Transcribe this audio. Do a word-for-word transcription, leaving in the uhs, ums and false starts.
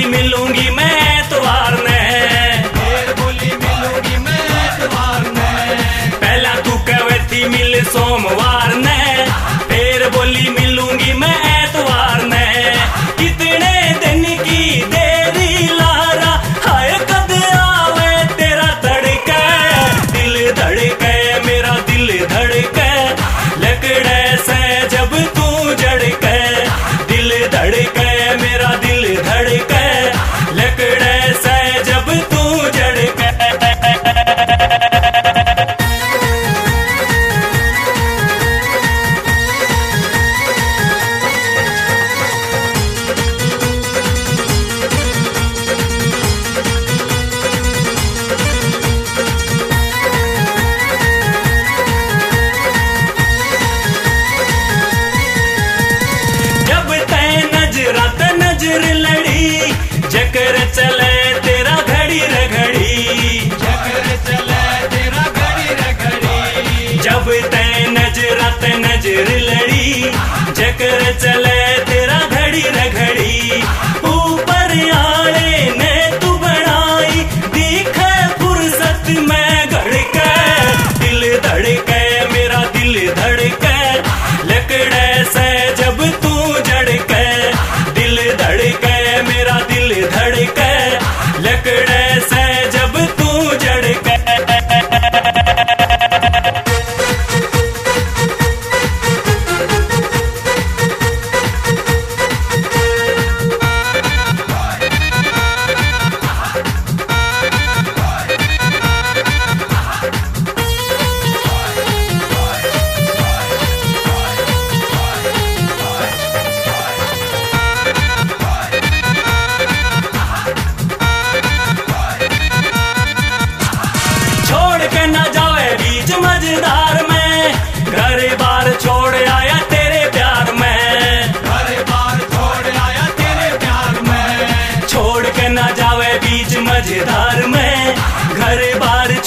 मिलूंगी मैं एतवार ने, फिर बोली मिलूंगी मैं एतवार ने। पहला तू कहे थी मिल सोमवार ने, फिर बोली मिलूंगी मैं एतवार ने। कितने दिन की देरी लारा, हाय कद आवे तेरा तड़के, दिल धड़के मेरा दिल धड़के, लकड़े से जब तू जड़के, दिल धड़के मेरा दिल धड़के, लकड़े से जब तू जड़के। जब तय नजरात नजर लड़ी, चक्कर चले तेरा घड़ी रे घड़ी, चक्कर चले तेरा घड़ी रे घड़ी। जब तय नजरात नजर लड़ी, चक्कर चले तेरा घड़ी रे घड़ी। ऊपर आले ने तू बनाई, दिखे फुर्सत में घड़के, दिल धड़के मेरा दिल धड़के, लकड़े से जब तू जड़के, दिल धड़के मेरा दिल धड़के, लकड़े से जब तू जड़के। छोड़ के ना जावे बीच मझधार में, घर बार छोड़ आया तेरे प्यार में, घर बार छोड़ आया तेरे प्यार में। छोड़ के ना जावे बीच मझधार में, घर बार